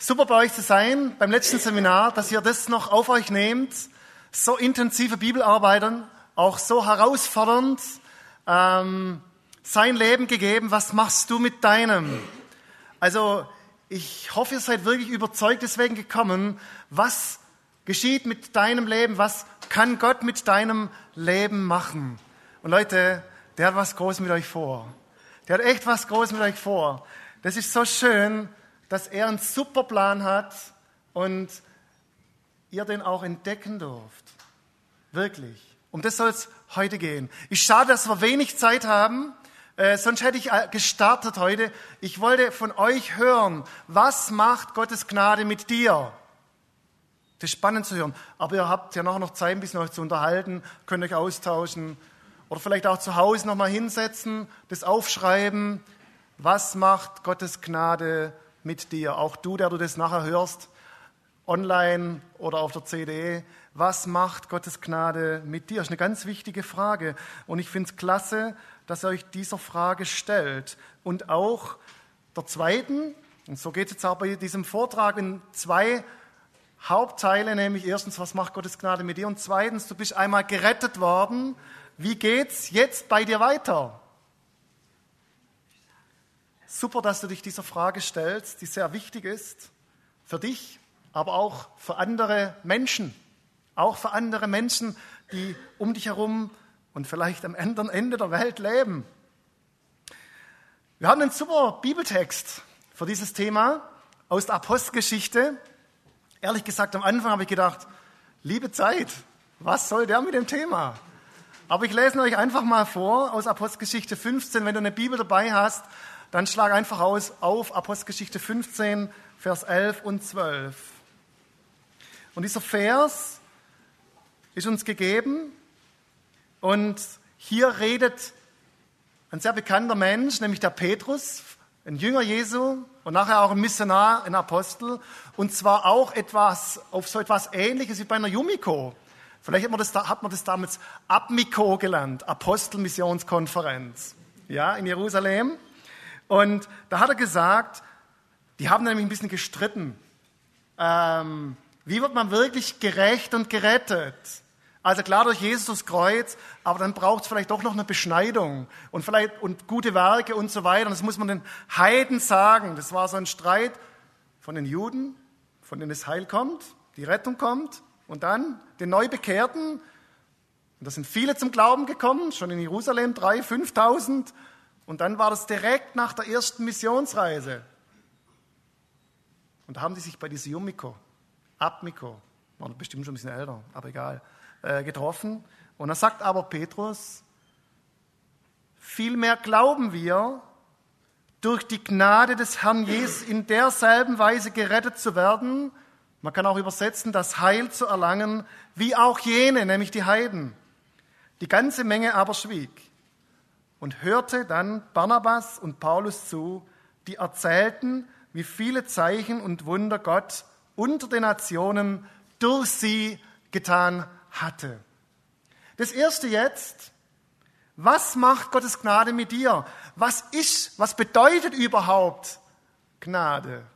Super bei euch zu sein, beim letzten Seminar, dass ihr das noch auf euch nehmt. So intensive Bibelarbeiten, auch so herausfordernd, sein Leben gegeben. Was machst du mit deinem? Also ich hoffe, ihr seid wirklich überzeugt deswegen gekommen. Was geschieht mit deinem Leben? Was kann Gott mit deinem Leben machen? Und Leute, der hat was Großes mit euch vor. Der hat echt was Großes mit euch vor. Das ist so schön, dass er einen super Plan hat und ihr den auch entdecken dürft. Wirklich. Um das soll es heute gehen. Ist schade, dass wir wenig Zeit haben, sonst hätte ich gestartet heute. Ich wollte von euch hören, was macht Gottes Gnade mit dir? Das ist spannend zu hören. Aber ihr habt ja nachher noch Zeit, ein bisschen euch zu unterhalten, könnt euch austauschen oder vielleicht auch zu Hause nochmal hinsetzen, das aufschreiben. Was macht Gottes Gnade mit dir? Auch du, der du das nachher hörst, online oder auf der CD. Was macht Gottes Gnade mit dir? Das ist eine ganz wichtige Frage. Und ich finde es klasse, dass ihr euch dieser Frage stellt. Und auch der zweiten, und so geht es jetzt auch bei diesem Vortrag in 2 Hauptteile, nämlich erstens, was macht Gottes Gnade mit dir? Und zweitens, du bist einmal gerettet worden. Wie geht's jetzt bei dir weiter? Super, dass du dich dieser Frage stellst, die sehr wichtig ist für dich, aber auch für andere Menschen. Auch für andere Menschen, die um dich herum und vielleicht am anderen Ende der Welt leben. Wir haben einen super Bibeltext für dieses Thema aus der Apostelgeschichte. Ehrlich gesagt, am Anfang habe ich gedacht, liebe Zeit, was soll der mit dem Thema? Aber ich lese euch einfach mal vor aus Apostelgeschichte 15. Wenn du eine Bibel dabei hast, dann schlag einfach auf Apostelgeschichte 15, Vers 11 und 12. Und dieser Vers ist uns gegeben und hier redet ein sehr bekannter Mensch, nämlich der Petrus, ein Jünger Jesu und nachher auch ein Missionar, ein Apostel, und zwar auch auf so etwas Ähnliches wie bei einer Yumiko. Vielleicht hat man das damals APMICO gelernt, Apostelmissionskonferenz, ja, in Jerusalem. Und da hat er gesagt, die haben nämlich ein bisschen gestritten. Wie wird man wirklich gerecht und gerettet? Also klar durch Jesus Kreuz, aber dann braucht es vielleicht doch noch eine Beschneidung und gute Werke und so weiter. Und das muss man den Heiden sagen. Das war so ein Streit von den Juden, von denen das Heil kommt, die Rettung kommt, und dann den Neubekehrten. Und da sind viele zum Glauben gekommen, schon in Jerusalem 3.000, 5.000. Und dann war das direkt nach der ersten Missionsreise. Und da haben die sich bei dieser Yumiko, APMICO, waren bestimmt schon ein bisschen älter, aber egal, getroffen. Und da sagt aber Petrus, vielmehr glauben wir, durch die Gnade des Herrn Jesus in derselben Weise gerettet zu werden, man kann auch übersetzen, das Heil zu erlangen, wie auch jene, nämlich die Heiden. Die ganze Menge aber schwieg und hörte dann Barnabas und Paulus zu, die erzählten, wie viele Zeichen und Wunder Gott unter den Nationen durch sie getan hatte. Das erste jetzt, was macht Gottes Gnade mit dir? Was bedeutet überhaupt Gnade?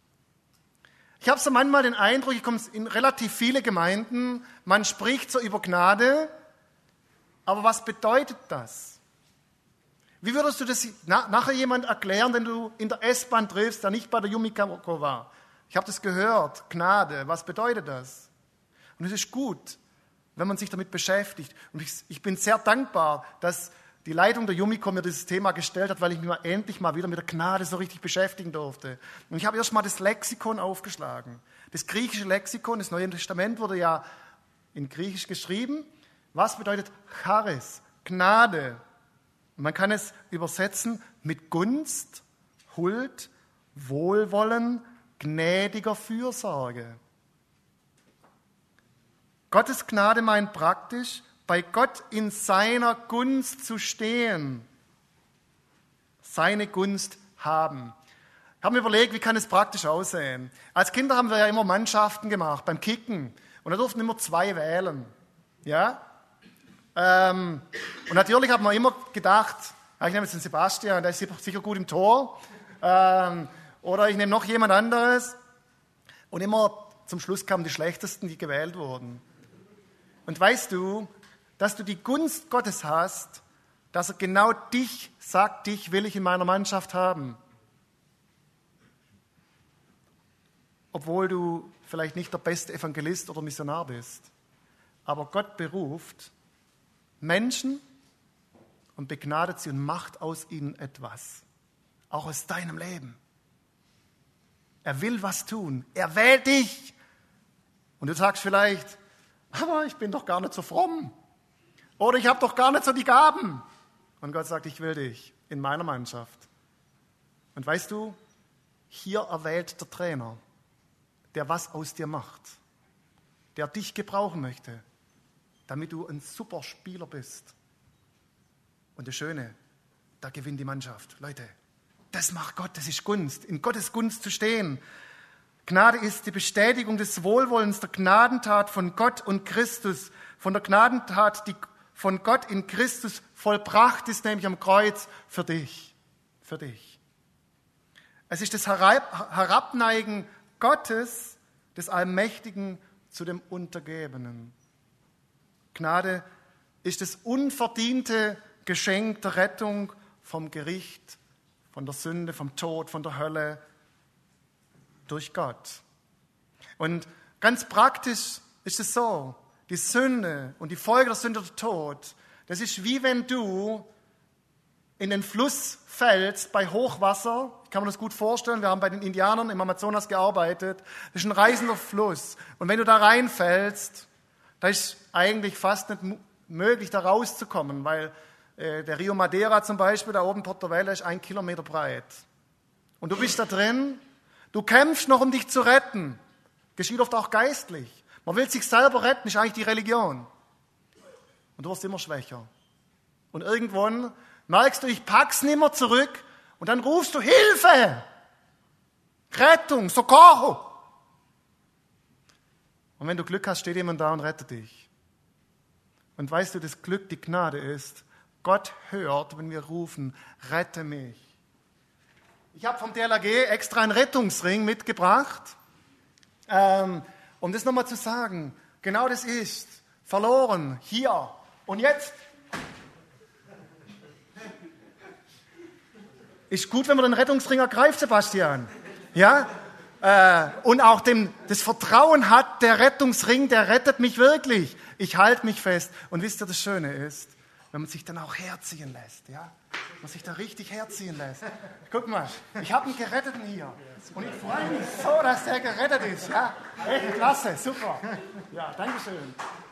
Ich habe so manchmal den Eindruck, ich komme in relativ viele Gemeinden, man spricht so über Gnade, aber was bedeutet das? Wie würdest du das nachher jemand erklären, den du in der S-Bahn triffst, der nicht bei der Yumiko war? Ich habe das gehört, Gnade, was bedeutet das? Und es ist gut, wenn man sich damit beschäftigt. Und ich bin sehr dankbar, dass die Leitung der Yumiko mir dieses Thema gestellt hat, weil ich mich endlich mal wieder mit der Gnade so richtig beschäftigen durfte. Und ich habe erst mal das Lexikon aufgeschlagen. Das griechische Lexikon, das Neue Testament wurde ja in Griechisch geschrieben. Was bedeutet Charis? Gnade. Und man kann es übersetzen mit Gunst, Huld, Wohlwollen, gnädiger Fürsorge. Gottes Gnade meint praktisch, bei Gott in seiner Gunst zu stehen, seine Gunst haben. Ich habe mir überlegt, wie kann es praktisch aussehen? Als Kinder haben wir ja immer Mannschaften gemacht, beim Kicken. Und da durften immer 2 wählen. Ja? Und natürlich hat man immer gedacht, ich nehme jetzt den Sebastian, der ist sicher gut im Tor. Oder ich nehme noch jemand anderes. Und immer zum Schluss kamen die Schlechtesten, die gewählt wurden. Und weißt du, dass du die Gunst Gottes hast, dass er genau dich sagt, dich will ich in meiner Mannschaft haben. Obwohl du vielleicht nicht der beste Evangelist oder Missionar bist. Aber Gott beruft Menschen und begnadet sie und macht aus ihnen etwas. Auch aus deinem Leben. Er will was tun. Er wählt dich. Und du sagst vielleicht, aber ich bin doch gar nicht so fromm. Oder ich habe doch gar nicht so die Gaben. Und Gott sagt, ich will dich in meiner Mannschaft. Und weißt du, hier erwählt der Trainer, der was aus dir macht, der dich gebrauchen möchte, damit du ein super Spieler bist. Und das Schöne, da gewinnt die Mannschaft. Leute, das macht Gott, das ist Gunst, in Gottes Gunst zu stehen. Gnade ist die Bestätigung des Wohlwollens der Gnadentat von Gott und Christus, von der Gnadentat, die von Gott in Christus vollbracht ist, nämlich am Kreuz für dich. Für dich. Es ist das Herabneigen Gottes, des Allmächtigen, zu dem Untergebenen. Gnade ist das unverdiente Geschenk der Rettung vom Gericht, von der Sünde, vom Tod, von der Hölle durch Gott. Und ganz praktisch ist es so, die Sünde und die Folge der Sünde, der Tod, das ist wie wenn du in den Fluss fällst bei Hochwasser. Ich kann mir das gut vorstellen, wir haben bei den Indianern im Amazonas gearbeitet. Das ist ein reißender Fluss. Und wenn du da reinfällst, da ist eigentlich fast nicht möglich, da rauszukommen, weil der Rio Madeira zum Beispiel, da oben Porto Velho, ist 1 Kilometer breit. Und du bist da drin, du kämpfst noch, um dich zu retten. Geschieht oft auch geistlich. Man will sich selber retten, ist eigentlich die Religion. Und du wirst immer schwächer. Und irgendwann merkst du, ich pack's nicht mehr zurück. Und dann rufst du Hilfe, Rettung, Socorro. Und wenn du Glück hast, steht jemand da und rettet dich. Und weißt du, das Glück, die Gnade ist, Gott hört, wenn wir rufen, rette mich. Ich habe vom DLRG extra einen Rettungsring mitgebracht, um das nochmal zu sagen. Genau das ist verloren, hier und jetzt. Ist gut, wenn man den Rettungsring ergreift, Sebastian. Ja? Und auch das Vertrauen hat, der Rettungsring, der rettet mich wirklich. Ich halte mich fest. Und wisst ihr, das Schöne ist, wenn man sich dann auch herziehen lässt. Ja? Wenn man sich da richtig herziehen lässt. Guck mal, ich habe einen Geretteten hier. Und ich freue mich so, dass der gerettet ist. Ja? Echt klasse, super. Ja, danke schön.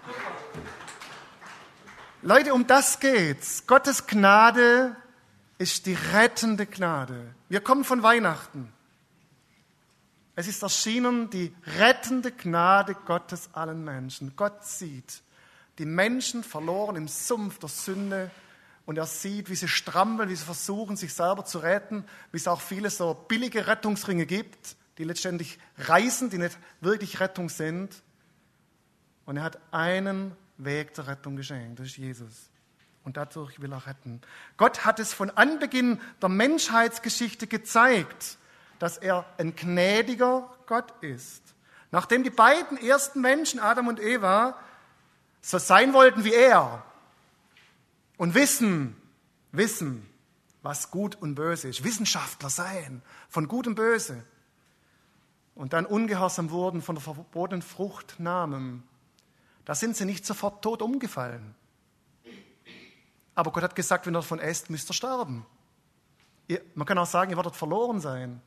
Leute, um das geht's. Gottes Gnade ist die rettende Gnade. Wir kommen von Weihnachten. Es ist erschienen die rettende Gnade Gottes allen Menschen. Gott sieht die Menschen verloren im Sumpf der Sünde und er sieht, wie sie strampeln, wie sie versuchen, sich selber zu retten, wie es auch viele so billige Rettungsringe gibt, die letztendlich reißen, die nicht wirklich Rettung sind. Und er hat einen Weg der Rettung geschenkt, das ist Jesus. Und dadurch will er retten. Gott hat es von Anbeginn der Menschheitsgeschichte gezeigt, dass er ein gnädiger Gott ist. Nachdem die beiden ersten Menschen, Adam und Eva, so sein wollten wie er und wissen, was gut und böse ist, Wissenschaftler sein von Gut und Böse und dann ungehorsam wurden, von der verbotenen Frucht nahmen, da sind sie nicht sofort tot umgefallen. Aber Gott hat gesagt, wenn ihr davon esst, müsst ihr sterben. Man kann auch sagen, ihr werdet verloren sein.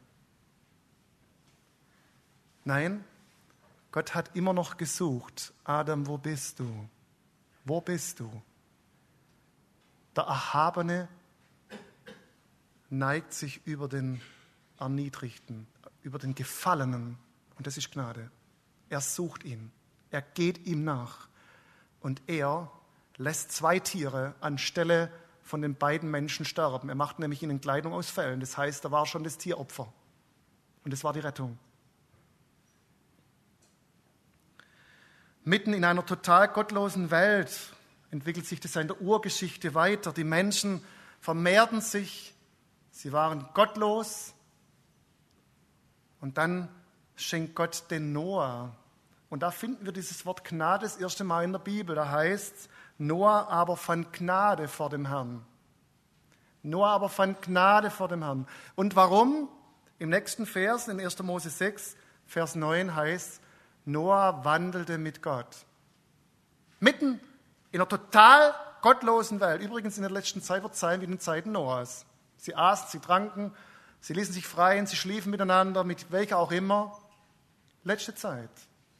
Nein, Gott hat immer noch gesucht. Adam, wo bist du? Wo bist du? Der Erhabene neigt sich über den Erniedrigten, über den Gefallenen. Und das ist Gnade. Er sucht ihn. Er geht ihm nach. Und er lässt 2 Tiere anstelle von den beiden Menschen sterben. Er macht nämlich ihnen Kleidung aus Fellen. Das heißt, da war schon das Tieropfer. Und das war die Rettung. Mitten in einer total gottlosen Welt entwickelt sich das in der Urgeschichte weiter. Die Menschen vermehrten sich, sie waren gottlos und dann schenkt Gott den Noah. Und da finden wir dieses Wort Gnade das erste Mal in der Bibel. Da heißt es, Noah aber fand Gnade vor dem Herrn. Noah aber fand Gnade vor dem Herrn. Und warum? Im nächsten Vers, in 1. Mose 6, Vers 9 heißt, Noah wandelte mit Gott. Mitten in einer total gottlosen Welt. Übrigens in der letzten Zeit wird es sein wie in den Zeiten Noahs. Sie aßen, sie tranken, sie ließen sich freien, sie schliefen miteinander, mit welcher auch immer. Letzte Zeit.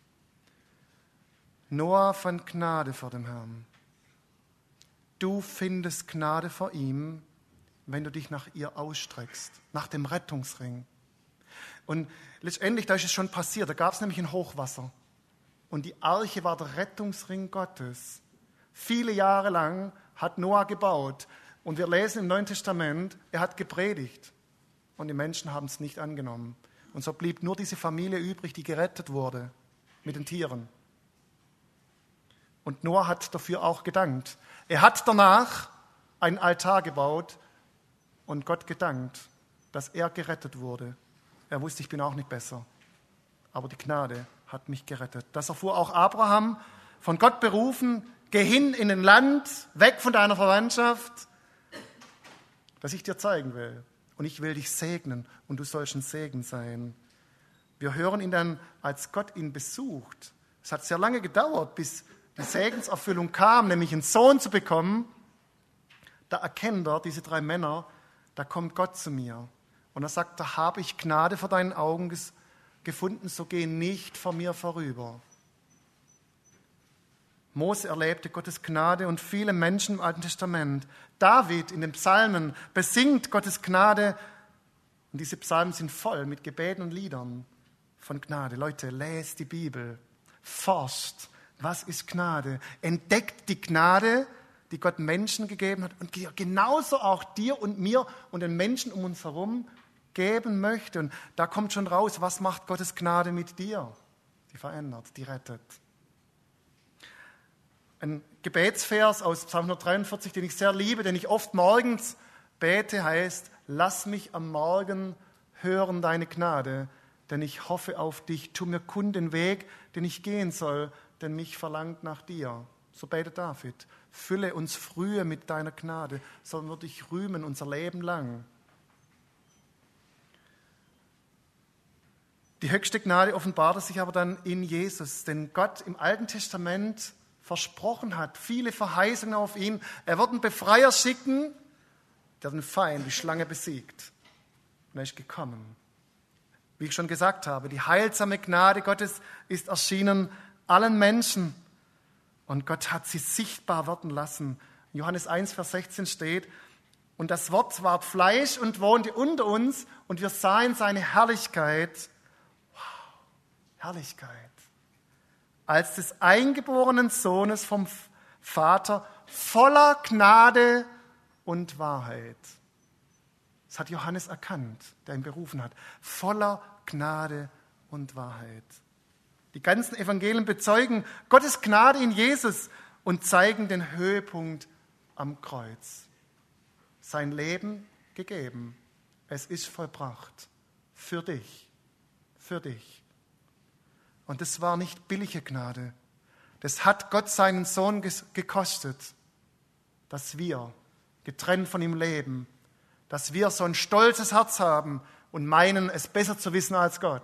Noah fand Gnade vor dem Herrn. Du findest Gnade vor ihm, wenn du dich nach ihr ausstreckst, nach dem Rettungsring. Und letztendlich, da ist es schon passiert, da gab es nämlich ein Hochwasser. Und die Arche war der Rettungsring Gottes. Viele Jahre lang hat Noah gebaut. Und wir lesen im Neuen Testament, er hat gepredigt. Und die Menschen haben es nicht angenommen. Und so blieb nur diese Familie übrig, die gerettet wurde mit den Tieren. Und Noah hat dafür auch gedankt. Er hat danach einen Altar gebaut und Gott gedankt, dass er gerettet wurde. Er wusste, ich bin auch nicht besser. Aber die Gnade hat mich gerettet. Das erfuhr auch Abraham, von Gott berufen, geh hin in ein Land, weg von deiner Verwandtschaft, das ich dir zeigen will. Und ich will dich segnen und du sollst ein Segen sein. Wir hören ihn dann, als Gott ihn besucht. Es hat sehr lange gedauert, bis die Segenserfüllung kam, nämlich einen Sohn zu bekommen. Da erkennt er, diese 3 Männer, da kommt Gott zu mir. Und er sagt, da habe ich Gnade vor deinen Augen gefunden, so geh nicht vor mir vorüber. Mose erlebte Gottes Gnade und viele Menschen im Alten Testament. David in den Psalmen besingt Gottes Gnade. Und diese Psalmen sind voll mit Gebeten und Liedern von Gnade. Leute, lest die Bibel, forscht. Was ist Gnade? Entdeckt die Gnade, die Gott Menschen gegeben hat und genauso auch dir und mir und den Menschen um uns herum geben möchte. Und da kommt schon raus, was macht Gottes Gnade mit dir? Die verändert, die rettet. Ein Gebetsvers aus Psalm 143, den ich sehr liebe, den ich oft morgens bete, heißt, lass mich am Morgen hören deine Gnade, denn ich hoffe auf dich. Tu mir kund den Weg, den ich gehen soll, denn mich verlangt nach dir. So betet David. Fülle uns frühe mit deiner Gnade, sollen wir dich rühmen unser Leben lang. Die höchste Gnade offenbarte sich aber dann in Jesus, denn Gott im Alten Testament versprochen hat, viele Verheißungen auf ihn. Er wird einen Befreier schicken, der den Feind, die Schlange besiegt. Und er ist gekommen. Wie ich schon gesagt habe, die heilsame Gnade Gottes ist erschienen allen Menschen. Und Gott hat sie sichtbar werden lassen. In Johannes 1, Vers 16 steht, und das Wort ward Fleisch und wohnte unter uns und wir sahen seine Herrlichkeit. Wow, Herrlichkeit. Als des eingeborenen Sohnes vom Vater, voller Gnade und Wahrheit. Das hat Johannes erkannt, der ihn berufen hat. Voller Gnade und Wahrheit. Die ganzen Evangelien bezeugen Gottes Gnade in Jesus und zeigen den Höhepunkt am Kreuz. Sein Leben gegeben. Es ist vollbracht. Für dich. Für dich. Und das war nicht billige Gnade. Das hat Gott seinen Sohn gekostet, dass wir getrennt von ihm leben, dass wir so ein stolzes Herz haben und meinen, es besser zu wissen als Gott.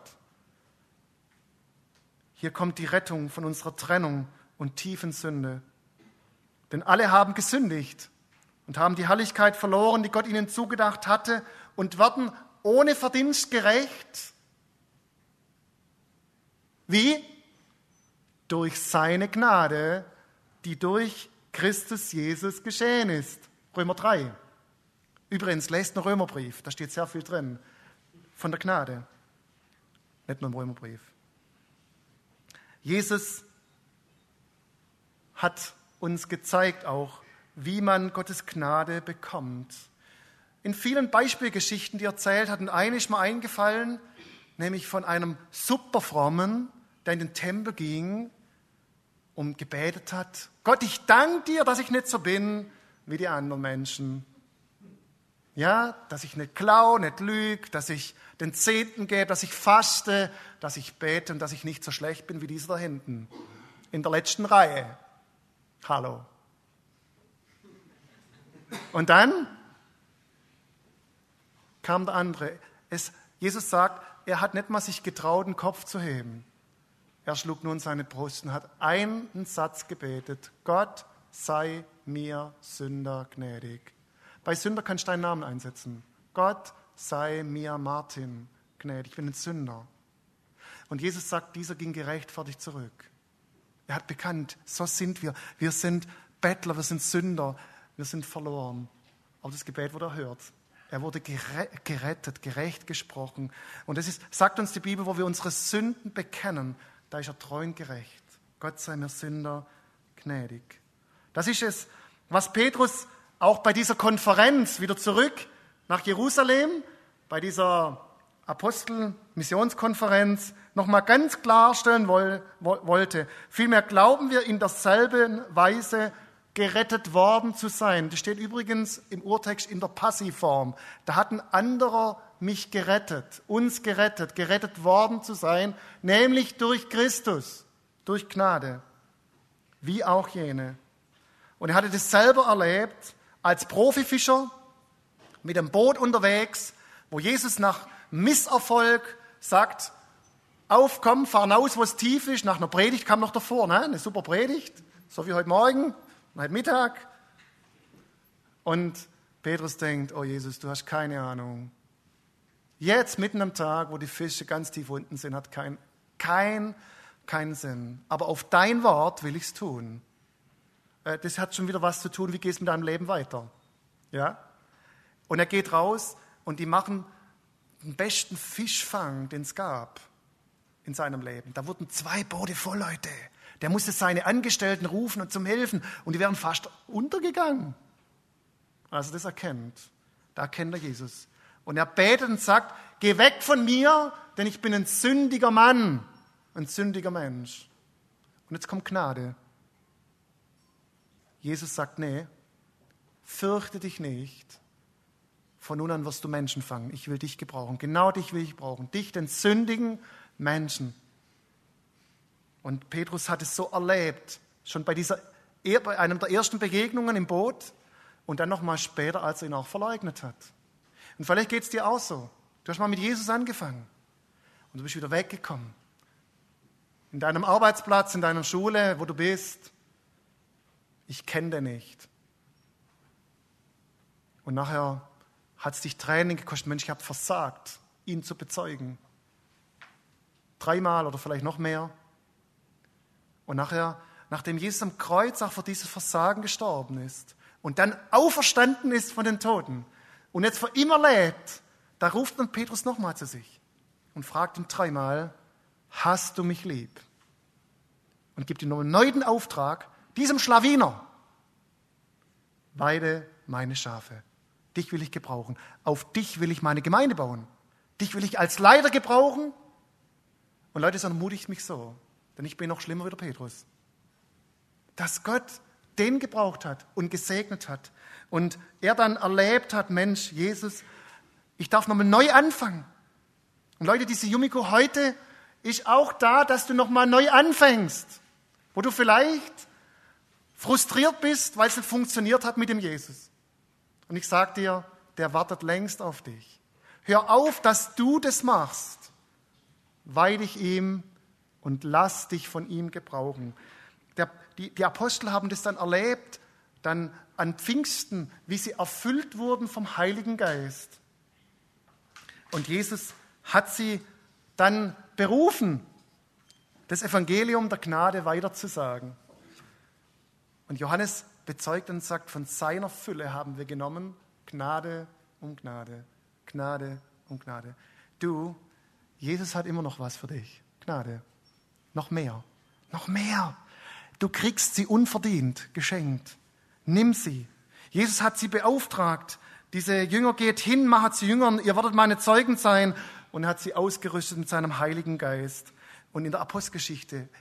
Hier kommt die Rettung von unserer Trennung und tiefen Sünde. Denn alle haben gesündigt und haben die Herrlichkeit verloren, die Gott ihnen zugedacht hatte, und werden ohne Verdienst gerecht. Wie? Durch seine Gnade, die durch Christus Jesus geschehen ist. Römer 3. Übrigens, lest den Römerbrief, da steht sehr viel drin von der Gnade. Nicht nur im Römerbrief. Jesus hat uns gezeigt auch, wie man Gottes Gnade bekommt. In vielen Beispielgeschichten, die er erzählt hat, und eine ist mir eingefallen, nämlich von einem Superfrommen, der in den Tempel ging und gebetet hat, Gott, ich danke dir, dass ich nicht so bin wie die anderen Menschen. Ja, dass ich nicht klaue, nicht lüge, dass ich den Zehnten gebe, dass ich faste, dass ich bete und dass ich nicht so schlecht bin wie dieser da hinten. In der letzten Reihe. Hallo. Und dann kam der andere. Jesus sagt, er hat nicht mal sich getraut, den Kopf zu heben. Er schlug nun seine Brust und hat einen Satz gebetet. Gott sei mir Sünder gnädig. Bei Sünder kannst du deinen Namen einsetzen. Gott sei mir Martin gnädig. Ich bin ein Sünder. Und Jesus sagt, dieser ging gerechtfertigt zurück. Er hat bekannt, so sind wir. Wir sind Bettler, wir sind Sünder, wir sind verloren. Aber das Gebet wurde erhört. Er wurde gerettet, gerecht gesprochen. Und das sagt uns die Bibel, wo wir unsere Sünden bekennen, da ist er treu und gerecht. Gott sei mir Sünder gnädig. Das ist es, was Petrus auch bei dieser Konferenz wieder zurück nach Jerusalem, bei dieser Apostel-Missionskonferenz nochmal ganz klarstellen wollte. Vielmehr glauben wir in derselben Weise gerettet worden zu sein. Das steht übrigens im Urtext in der Passivform. Da hat ein anderer mich gerettet, uns gerettet worden zu sein, nämlich durch Christus, durch Gnade, wie auch jene. Und er hatte das selber erlebt, als Profifischer, mit dem Boot unterwegs, wo Jesus nach Misserfolg sagt, auf, komm, fahr raus, wo es tief ist. Nach einer Predigt kam noch davor, ne? Eine super Predigt, so wie heute Morgen, heute Mittag. Und Petrus denkt, oh Jesus, du hast keine Ahnung. Jetzt, mitten am Tag, wo die Fische ganz tief unten sind, hat keinen Sinn. Aber auf dein Wort will ich es tun. Das hat schon wieder was zu tun, wie geht es mit deinem Leben weiter? Ja? Und er geht raus und die machen den besten Fischfang, den es gab in seinem Leben. Da wurden 2 Boote voll, Leute. Der musste seine Angestellten rufen und zum Helfen und die wären fast untergegangen. Also das erkennt. Da erkennt er Jesus. Und er betet und sagt, geh weg von mir, denn ich bin ein sündiger Mann, ein sündiger Mensch. Und jetzt kommt Gnade. Jesus sagt, nee, fürchte dich nicht. Von nun an wirst du Menschen fangen. Ich will dich gebrauchen. Genau dich will ich brauchen. Dich, den sündigen Menschen. Und Petrus hat es so erlebt, schon bei einem der ersten Begegnungen im Boot und dann nochmal später, als er ihn auch verleugnet hat. Und vielleicht geht es dir auch so. Du hast mal mit Jesus angefangen und du bist wieder weggekommen. In deinem Arbeitsplatz, in deiner Schule, wo du bist. Ich kenne den nicht. Und nachher hat es dich Tränen gekostet. Mensch, ich habe versagt, ihn zu bezeugen. 3-mal oder vielleicht noch mehr. Und nachher, nachdem Jesus am Kreuz auch für dieses Versagen gestorben ist und dann auferstanden ist von den Toten und jetzt für immer lebt, da ruft dann Petrus nochmal zu sich und fragt ihn 3-mal, hast du mich lieb? Und gibt ihm noch einen neuen Auftrag, diesem Schlawiner, weide meine Schafe. Dich will ich gebrauchen. Auf dich will ich meine Gemeinde bauen. Dich will ich als Leiter gebrauchen. Und Leute, das ermutigt mich so, denn ich bin noch schlimmer wie der Petrus. Dass Gott den gebraucht hat und gesegnet hat. Und er dann erlebt hat, Mensch, Jesus, ich darf nochmal neu anfangen. Und Leute, diese Yumiko heute ist auch da, dass du nochmal neu anfängst. Wo du vielleicht frustriert bist, weil es nicht funktioniert hat mit dem Jesus. Und ich sage dir, der wartet längst auf dich. Hör auf, dass du das machst. Weih dich ihm und lass dich von ihm gebrauchen. Die Apostel haben das dann erlebt, dann an Pfingsten, wie sie erfüllt wurden vom Heiligen Geist. Und Jesus hat sie dann berufen, das Evangelium der Gnade weiterzusagen. Und Johannes bezeugt und sagt, von seiner Fülle haben wir genommen, Gnade um Gnade, Gnade um Gnade. Du, Jesus hat immer noch was für dich. Gnade. Noch mehr. Noch mehr. Du kriegst sie unverdient, geschenkt. Nimm sie. Jesus hat sie beauftragt. Diese Jünger geht hin, macht sie Jüngern, ihr werdet meine Zeugen sein. Und er hat sie ausgerüstet mit seinem Heiligen Geist. Und in der Apostelgeschichte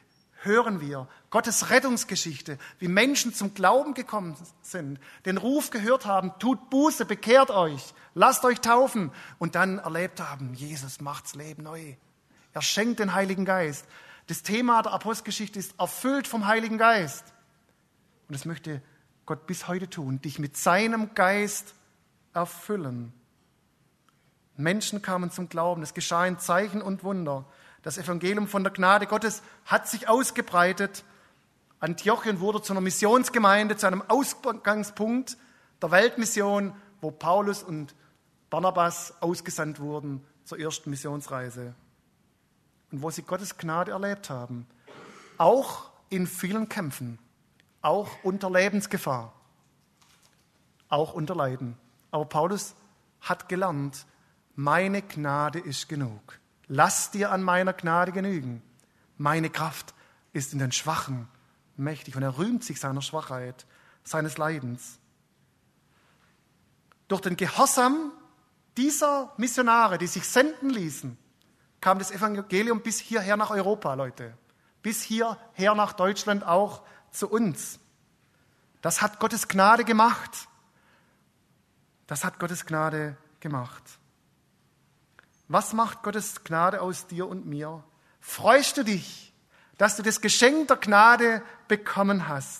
hören wir Gottes Rettungsgeschichte, wie Menschen zum Glauben gekommen sind, den Ruf gehört haben, tut Buße, bekehrt euch, lasst euch taufen und dann erlebt haben, Jesus macht's Leben neu. Er schenkt den Heiligen Geist. Das Thema der Apostelgeschichte ist erfüllt vom Heiligen Geist. Und das möchte Gott bis heute tun, dich mit seinem Geist erfüllen. Menschen kamen zum Glauben, es geschahen Zeichen und Wunder. Das Evangelium von der Gnade Gottes hat sich ausgebreitet. Antiochien wurde zu einer Missionsgemeinde, zu einem Ausgangspunkt der Weltmission, wo Paulus und Barnabas ausgesandt wurden zur ersten Missionsreise. Und wo sie Gottes Gnade erlebt haben. Auch in vielen Kämpfen, auch unter Lebensgefahr, auch unter Leiden. Aber Paulus hat gelernt, meine Gnade ist genug. Lass dir an meiner Gnade genügen. Meine Kraft ist in den Schwachen mächtig. Und er rühmt sich seiner Schwachheit, seines Leidens. Durch den Gehorsam dieser Missionare, die sich senden ließen, kam das Evangelium bis hierher nach Europa, Leute. Bis hierher nach Deutschland, auch zu uns. Das hat Gottes Gnade gemacht. Das hat Gottes Gnade gemacht. Was macht Gottes Gnade aus dir und mir? Freust du dich, dass du das Geschenk der Gnade bekommen hast?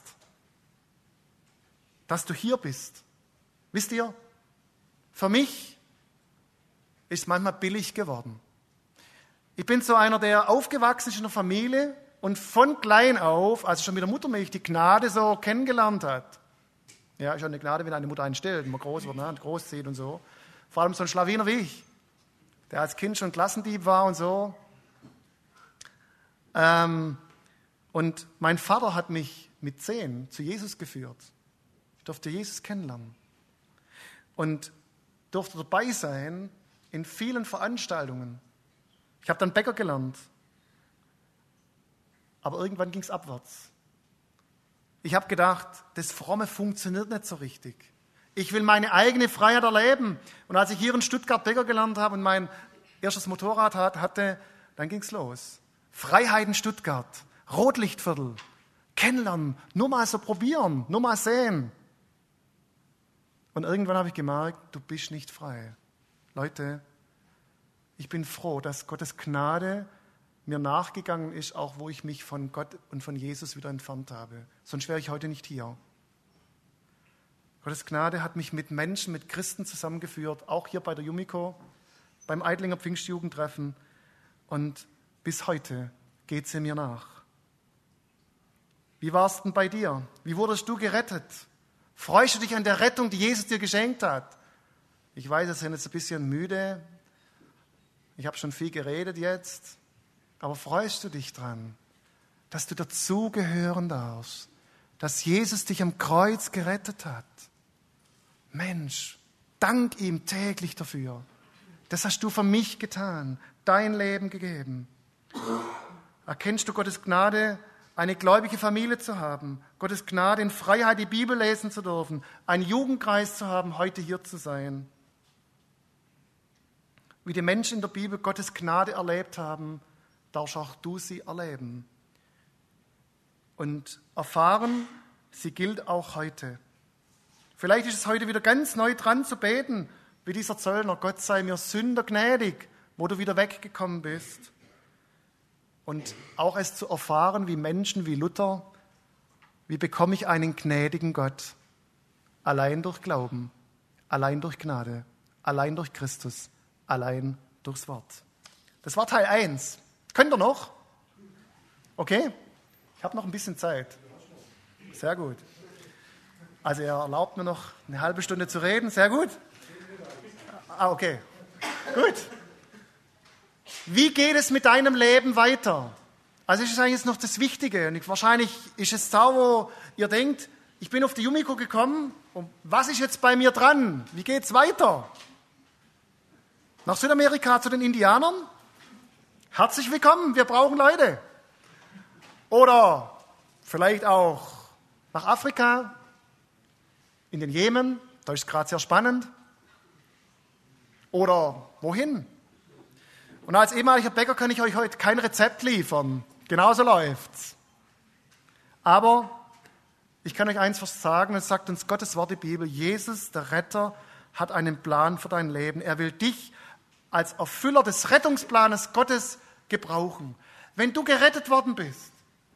Dass du hier bist? Wisst ihr, für mich ist manchmal billig geworden. Ich bin so einer, der aufgewachsen ist in der Familie und von klein auf, also schon mit der Muttermilch, die Gnade so kennengelernt hat. Ja, ist ja eine Gnade, wenn eine Mutter einen stillt, wenn man groß wird, ne, großzieht und so. Vor allem so ein Schlawiner wie ich, der als Kind schon Klassendieb war und so. Und mein Vater hat mich mit 10 zu Jesus geführt. Ich durfte Jesus kennenlernen. Und durfte dabei sein in vielen Veranstaltungen. Ich habe dann Bäcker gelernt. Aber irgendwann ging es abwärts. Ich habe gedacht, das Fromme funktioniert nicht so richtig. Ich will meine eigene Freiheit erleben. Und als ich hier in Stuttgart Bäcker gelernt habe und mein erstes Motorrad hatte, dann ging es los. Freiheit in Stuttgart, Rotlichtviertel, kennenlernen, nur mal so probieren, nur mal sehen. Und irgendwann habe ich gemerkt, du bist nicht frei. Leute, ich bin froh, dass Gottes Gnade mir nachgegangen ist, auch wo ich mich von Gott und von Jesus wieder entfernt habe. Sonst wäre ich heute nicht hier. Gottes Gnade hat mich mit Menschen, mit Christen zusammengeführt, auch hier bei der Yumiko, beim Eidlinger Pfingstjugendtreffen. Und bis heute geht sie mir nach. Wie war es denn bei dir? Wie wurdest du gerettet? Freust du dich an der Rettung, die Jesus dir geschenkt hat? Ich weiß, wir sind jetzt ein bisschen müde. Ich habe schon viel geredet jetzt. Aber freust du dich dran, dass du dazugehören darfst, dass Jesus dich am Kreuz gerettet hat? Mensch, dank ihm täglich dafür. Das hast du für mich getan, dein Leben gegeben. Erkennst du Gottes Gnade, eine gläubige Familie zu haben, Gottes Gnade, in Freiheit die Bibel lesen zu dürfen, einen Jugendkreis zu haben, heute hier zu sein? Wie die Menschen in der Bibel Gottes Gnade erlebt haben, darfst auch du sie erleben. Und erfahren, sie gilt auch heute. Vielleicht ist es heute wieder ganz neu dran zu beten, wie dieser Zöllner, Gott sei mir Sünder gnädig, wo du wieder weggekommen bist. Und auch es zu erfahren, wie Menschen, wie Luther, wie bekomme ich einen gnädigen Gott? Allein durch Glauben, allein durch Gnade, allein durch Christus, allein durchs Wort. Das war Teil 1. Könnt ihr noch? Okay? Ich habe noch ein bisschen Zeit. Sehr gut. Also er erlaubt mir noch eine halbe Stunde zu reden. Sehr gut. Okay. Gut. Wie geht es mit deinem Leben weiter? Also ist es eigentlich jetzt noch das Wichtige. Und wahrscheinlich ist es da, wo ihr denkt, ich bin auf die Yumiko gekommen und was ist jetzt bei mir dran? Wie geht's weiter? Nach Südamerika zu den Indianern? Herzlich willkommen, wir brauchen Leute. Oder vielleicht auch nach Afrika, in den Jemen, da ist es gerade sehr spannend. Oder wohin? Und als ehemaliger Bäcker kann ich euch heute kein Rezept liefern. Genauso läuft's. Aber ich kann euch eins sagen, es sagt uns Gottes Wort, die Bibel, Jesus, der Retter, hat einen Plan für dein Leben. Er will dich als Erfüller des Rettungsplanes Gottes gebrauchen. Wenn du gerettet worden bist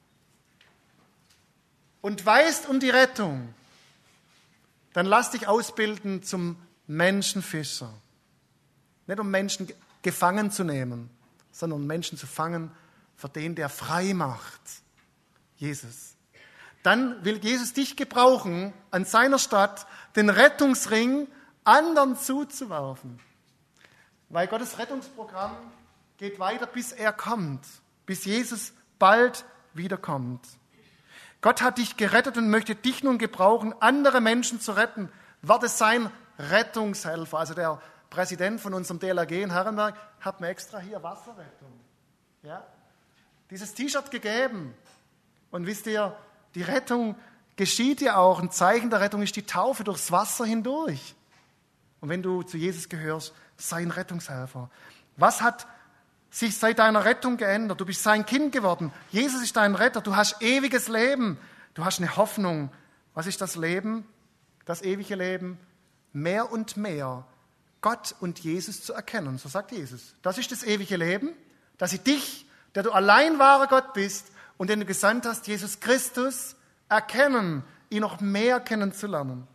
und weißt um die Rettung, dann lass dich ausbilden zum Menschenfischer. Nicht um Menschen gefangen zu nehmen, sondern um Menschen zu fangen für den, der frei macht. Jesus. Dann will Jesus dich gebrauchen, an seiner Stadt den Rettungsring anderen zuzuwerfen. Weil Gottes Rettungsprogramm geht weiter, bis er kommt, bis Jesus bald wiederkommt. Gott hat dich gerettet und möchte dich nun gebrauchen, andere Menschen zu retten. Werde sein Rettungshelfer. Also der Präsident von unserem DLRG in Herrenberg hat mir extra hier Wasserrettung. Ja? Dieses T-Shirt gegeben. Und wisst ihr, die Rettung geschieht ja auch. Ein Zeichen der Rettung ist die Taufe durchs Wasser hindurch. Und wenn du zu Jesus gehörst, sei ein Rettungshelfer. Was hat sich seit deiner Rettung geändert? Du bist sein Kind geworden. Jesus ist dein Retter. Du hast ewiges Leben. Du hast eine Hoffnung. Was ist das Leben? Das ewige Leben? Mehr und mehr Gott und Jesus zu erkennen. So sagt Jesus. Das ist das ewige Leben, dass sie dich, der du allein wahrer Gott bist und den du gesandt hast, Jesus Christus, erkennen, ihn noch mehr kennenzulernen.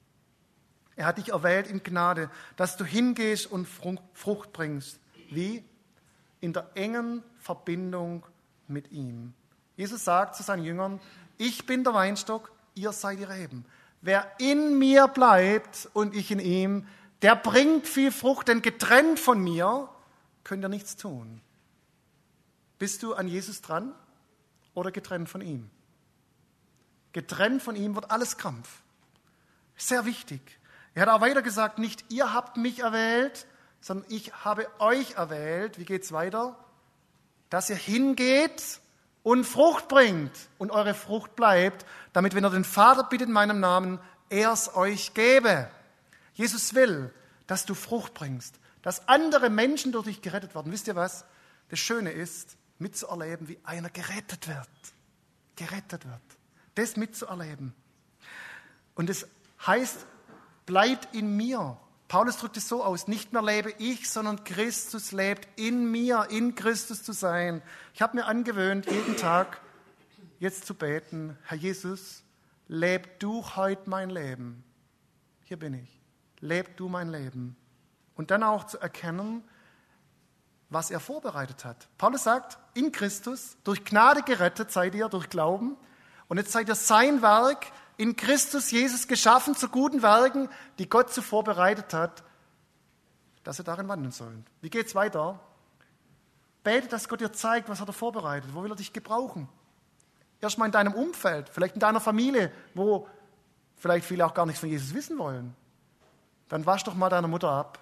Er hat dich erwählt in Gnade, dass du hingehst und Frucht bringst. Wie? In der engen Verbindung mit ihm. Jesus sagt zu seinen Jüngern, ich bin der Weinstock, ihr seid die Reben. Wer in mir bleibt und ich in ihm, der bringt viel Frucht, denn getrennt von mir könnt ihr nichts tun. Bist du an Jesus dran oder getrennt von ihm? Getrennt von ihm wird alles Krampf. Sehr wichtig. Er hat auch weiter gesagt, nicht ihr habt mich erwählt, sondern ich habe euch erwählt. Wie geht's weiter? Dass ihr hingeht und Frucht bringt und eure Frucht bleibt, damit, wenn ihr den Vater bittet in meinem Namen, er es euch gebe. Jesus will, dass du Frucht bringst, dass andere Menschen durch dich gerettet werden. Wisst ihr was? Das Schöne ist, mitzuerleben, wie einer gerettet wird. Gerettet wird. Das mitzuerleben. Und es heißt, bleibt in mir. Paulus drückt es so aus, nicht mehr lebe ich, sondern Christus lebt in mir, in Christus zu sein. Ich habe mir angewöhnt, jeden Tag jetzt zu beten, Herr Jesus, leb du heute mein Leben. Hier bin ich. Leb du mein Leben. Und dann auch zu erkennen, was er vorbereitet hat. Paulus sagt, in Christus, durch Gnade gerettet seid ihr, durch Glauben. Und jetzt seid ihr sein Werk, in Christus Jesus geschaffen zu guten Werken, die Gott zuvor bereitet hat, dass ihr darin wandeln sollt. Wie geht's weiter? Bete, dass Gott dir zeigt, was hat er vorbereitet, wo will er dich gebrauchen. Erstmal in deinem Umfeld, vielleicht in deiner Familie, wo vielleicht viele auch gar nichts von Jesus wissen wollen. Dann wasch doch mal deine Mutter ab.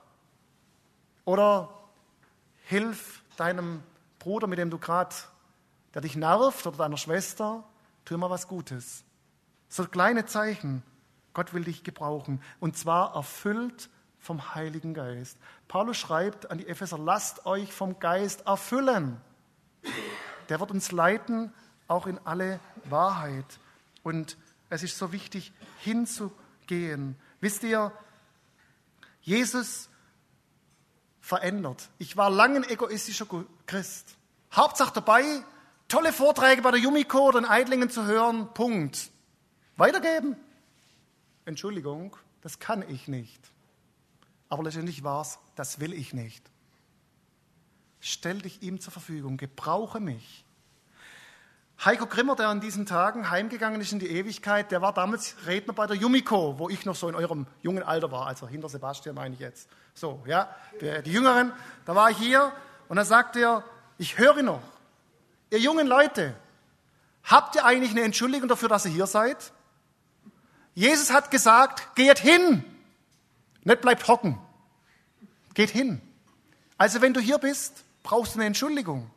Oder hilf deinem Bruder, mit dem du gerade, der dich nervt, oder deiner Schwester, tu mal was Gutes. So kleine Zeichen. Gott will dich gebrauchen. Und zwar erfüllt vom Heiligen Geist. Paulus schreibt an die Epheser, lasst euch vom Geist erfüllen. Der wird uns leiten, auch in alle Wahrheit. Und es ist so wichtig, hinzugehen. Wisst ihr, Jesus verändert. Ich war lange ein egoistischer Christ. Hauptsache dabei, tolle Vorträge bei der Jumiko oder in Eidlingen zu hören, Punkt. Weitergeben? Entschuldigung, das kann ich nicht. Aber letztendlich war es, das will ich nicht. Stell dich ihm zur Verfügung, gebrauche mich. Heiko Grimmer, der an diesen Tagen heimgegangen ist in die Ewigkeit, der war damals Redner bei der Jumiko, wo ich noch so in eurem jungen Alter war, also hinter Sebastian meine ich jetzt. So, ja, die Jüngeren, da war ich hier und da sagte er, ich höre noch, ihr jungen Leute, habt ihr eigentlich eine Entschuldigung dafür, dass ihr hier seid? Jesus hat gesagt, geht hin, nicht bleibt hocken, geht hin. Also wenn du hier bist, brauchst du eine Entschuldigung.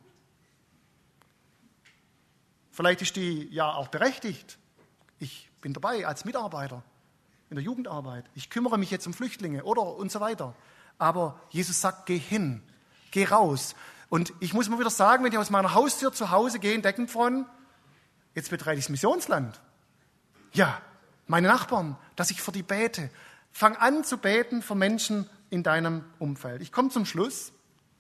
Vielleicht ist die ja auch berechtigt. Ich bin dabei als Mitarbeiter in der Jugendarbeit. Ich kümmere mich jetzt um Flüchtlinge oder und so weiter. Aber Jesus sagt, geh hin, geh raus. Und ich muss mal wieder sagen, wenn ich aus meiner Haustür zu Hause gehe in Deckenfron, jetzt betreite ich das Missionsland. Ja, meine Nachbarn, dass ich für die bete. Fang an zu beten für Menschen in deinem Umfeld. Ich komme zum Schluss.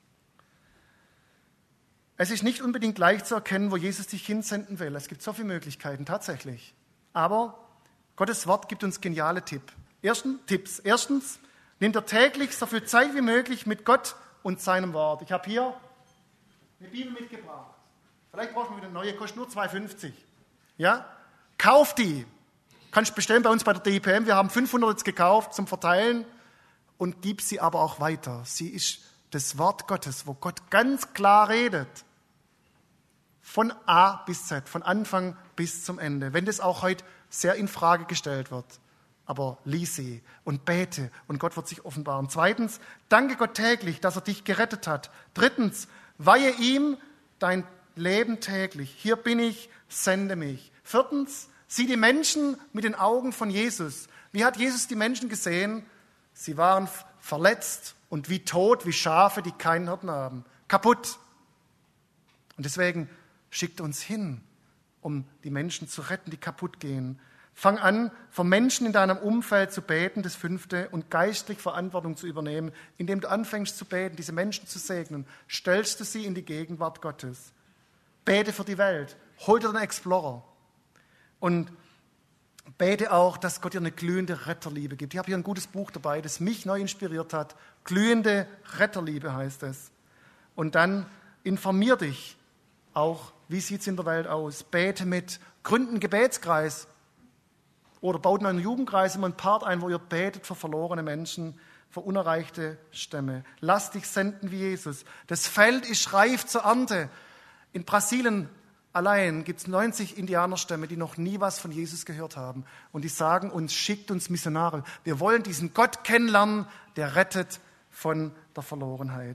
Es ist nicht unbedingt leicht zu erkennen, wo Jesus dich hinsenden will. Es gibt so viele Möglichkeiten, tatsächlich. Aber Gottes Wort gibt uns geniale Tipps. Erstens, nimm dir täglich so viel Zeit wie möglich mit Gott und seinem Wort. Ich habe hier eine Bibel mitgebracht. Vielleicht brauchen wir wieder eine neue, kostet nur 2,50. Ja? Kauf die. Kannst bestellen bei uns bei der DIPM. Wir haben 500 jetzt gekauft zum Verteilen und gib sie aber auch weiter. Sie ist das Wort Gottes, wo Gott ganz klar redet. Von A bis Z, von Anfang bis zum Ende. Wenn das auch heute sehr in Frage gestellt wird. Aber lies sie und bete und Gott wird sich offenbaren. Zweitens, danke Gott täglich, dass er dich gerettet hat. Drittens, weihe ihm dein Leben täglich. Hier bin ich, sende mich. Viertens, sieh die Menschen mit den Augen von Jesus. Wie hat Jesus die Menschen gesehen? Sie waren verletzt und wie tot, wie Schafe, die keinen Hirten haben. Kaputt. Und deswegen schickt uns hin, um die Menschen zu retten, die kaputt gehen. Fang an, für Menschen in deinem Umfeld zu beten, das 5. und geistlich Verantwortung zu übernehmen. Indem du anfängst zu beten, diese Menschen zu segnen, stellst du sie in die Gegenwart Gottes. Bete für die Welt. Hol dir einen Explorer. Und bete auch, dass Gott dir eine glühende Retterliebe gibt. Ich habe hier ein gutes Buch dabei, das mich neu inspiriert hat. Glühende Retterliebe heißt es. Und dann informier dich auch, wie sieht es in der Welt aus. Bete mit, gründ einen Gebetskreis oder baut einen Jugendkreis, immer einen Part ein, wo ihr betet für verlorene Menschen, für unerreichte Stämme. Lass dich senden wie Jesus. Das Feld ist reif zur Ernte. In Brasilien allein gibt es 90 Indianerstämme, die noch nie was von Jesus gehört haben. Und die sagen uns, schickt uns Missionare. Wir wollen diesen Gott kennenlernen, der rettet von der Verlorenheit.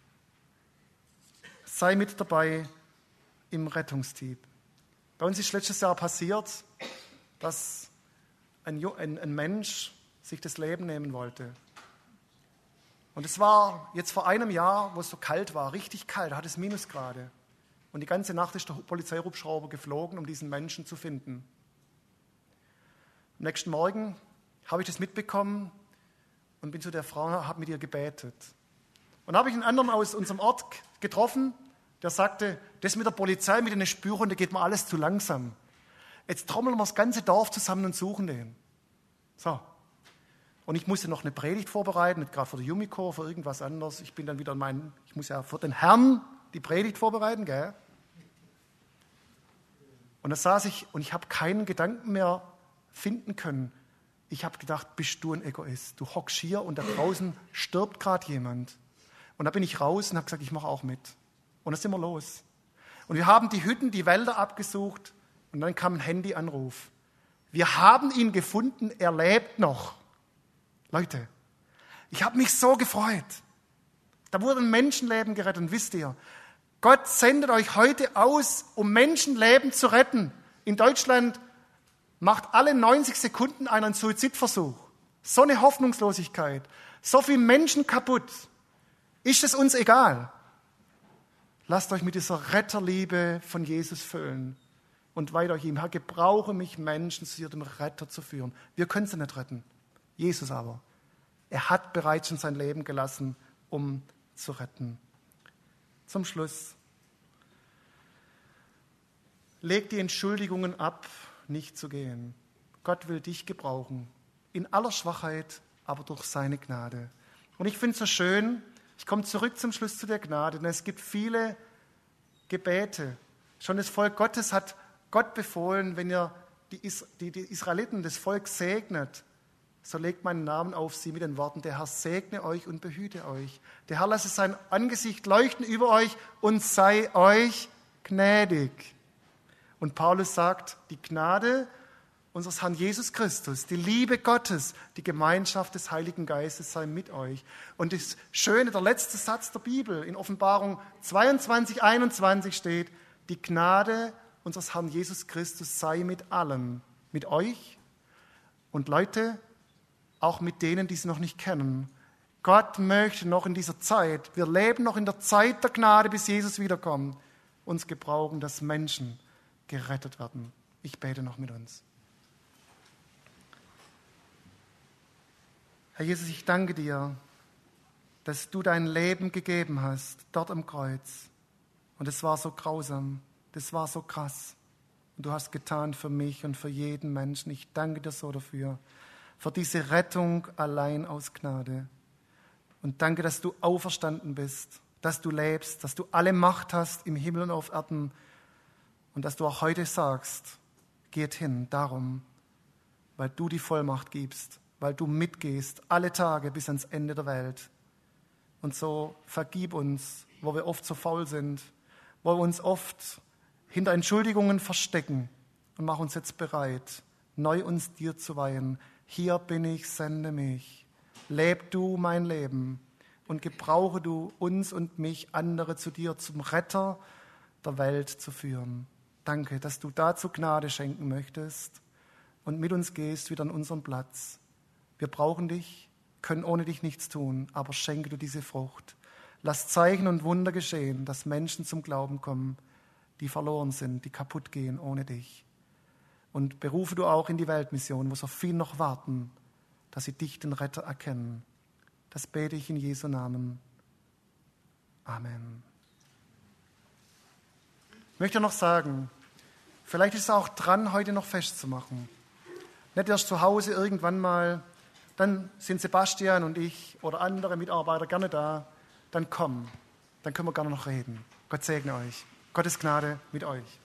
Sei mit dabei im Rettungsteam. Bei uns ist letztes Jahr passiert, dass ein Mensch sich das Leben nehmen wollte. Und es war jetzt vor einem Jahr, wo es so kalt war, richtig kalt, da hat es Minusgrade. Und die ganze Nacht ist der Polizeihubschrauber geflogen, um diesen Menschen zu finden. Am nächsten Morgen habe ich das mitbekommen und bin zu der Frau, habe mit ihr gebetet. Und habe ich einen anderen aus unserem Ort getroffen, der sagte, das mit der Polizei, mit den Spürhunden, geht mir alles zu langsam. Jetzt trommeln wir das ganze Dorf zusammen und suchen den. So. Und ich musste noch eine Predigt vorbereiten, nicht gerade für die Yumiko, für irgendwas anderes. Ich bin dann wieder ich muss ja für den Herrn die Predigt vorbereiten, gell? Und da saß ich und ich habe keinen Gedanken mehr finden können. Ich habe gedacht, bist du ein Egoist? Du hockst hier und da draußen stirbt gerade jemand. Und da bin ich raus und habe gesagt, ich mache auch mit. Und da sind wir los. Und wir haben die Hütten, die Wälder abgesucht und dann kam ein Handyanruf. Wir haben ihn gefunden, er lebt noch. Leute, ich habe mich so gefreut. Da wurde ein Menschenleben gerettet. Und wisst ihr, Gott sendet euch heute aus, um Menschenleben zu retten. In Deutschland macht alle 90 Sekunden einer einen Suizidversuch. So eine Hoffnungslosigkeit. So viele Menschen kaputt. Ist es uns egal? Lasst euch mit dieser Retterliebe von Jesus füllen. Und weiht euch ihm, Herr, gebrauche mich, Menschen zu dem Retter zu führen. Wir können sie nicht retten. Jesus aber. Er hat bereits schon sein Leben gelassen, um zu retten. Zum Schluss. Leg die Entschuldigungen ab, nicht zu gehen. Gott will dich gebrauchen. In aller Schwachheit, aber durch seine Gnade. Und ich finde es so schön, ich komme zurück zum Schluss zu der Gnade, denn es gibt viele Gebete. Schon das Volk Gottes hat Gott befohlen, wenn ihr die Israeliten, das Volk segnet, so legt meinen Namen auf sie mit den Worten, der Herr segne euch und behüte euch. Der Herr lasse sein Angesicht leuchten über euch und sei euch gnädig. Und Paulus sagt, die Gnade unseres Herrn Jesus Christus, die Liebe Gottes, die Gemeinschaft des Heiligen Geistes sei mit euch. Und das Schöne, der letzte Satz der Bibel in Offenbarung 22, 21 steht, die Gnade unseres Herrn Jesus Christus sei mit allen, mit euch und Leute, auch mit denen, die sie noch nicht kennen. Gott möchte noch in dieser Zeit, wir leben noch in der Zeit der Gnade, bis Jesus wiederkommt, uns gebrauchen, dass Menschen gerettet werden. Ich bete noch mit uns. Herr Jesus, ich danke dir, dass du dein Leben gegeben hast, dort am Kreuz. Und es war so grausam, das war so krass. Und du hast getan für mich und für jeden Menschen. Ich danke dir so dafür, für diese Rettung allein aus Gnade. Und danke, dass du auferstanden bist, dass du lebst, dass du alle Macht hast im Himmel und auf Erden. Und dass du auch heute sagst, geht hin, darum, weil du die Vollmacht gibst, weil du mitgehst, alle Tage bis ans Ende der Welt. Und so vergib uns, wo wir oft so faul sind, wo wir uns oft hinter Entschuldigungen verstecken, und mach uns jetzt bereit, neu uns dir zu weihen. Hier bin ich, sende mich. Leb du mein Leben und gebrauche du uns und mich, andere zu dir, zum Retter der Welt zu führen. Danke, dass du dazu Gnade schenken möchtest und mit uns gehst wieder an unseren Platz. Wir brauchen dich, können ohne dich nichts tun, aber schenke du diese Frucht. Lass Zeichen und Wunder geschehen, dass Menschen zum Glauben kommen, die verloren sind, die kaputt gehen ohne dich. Und berufe du auch in die Weltmission, wo so viel noch warten, dass sie dich, den Retter, erkennen. Das bete ich in Jesu Namen. Amen. Ich möchte noch sagen, vielleicht ist es auch dran, heute noch festzumachen. Nicht erst zu Hause irgendwann mal, dann sind Sebastian und ich oder andere Mitarbeiter gerne da, dann komm, dann können wir gerne noch reden. Gott segne euch. Gottes Gnade mit euch.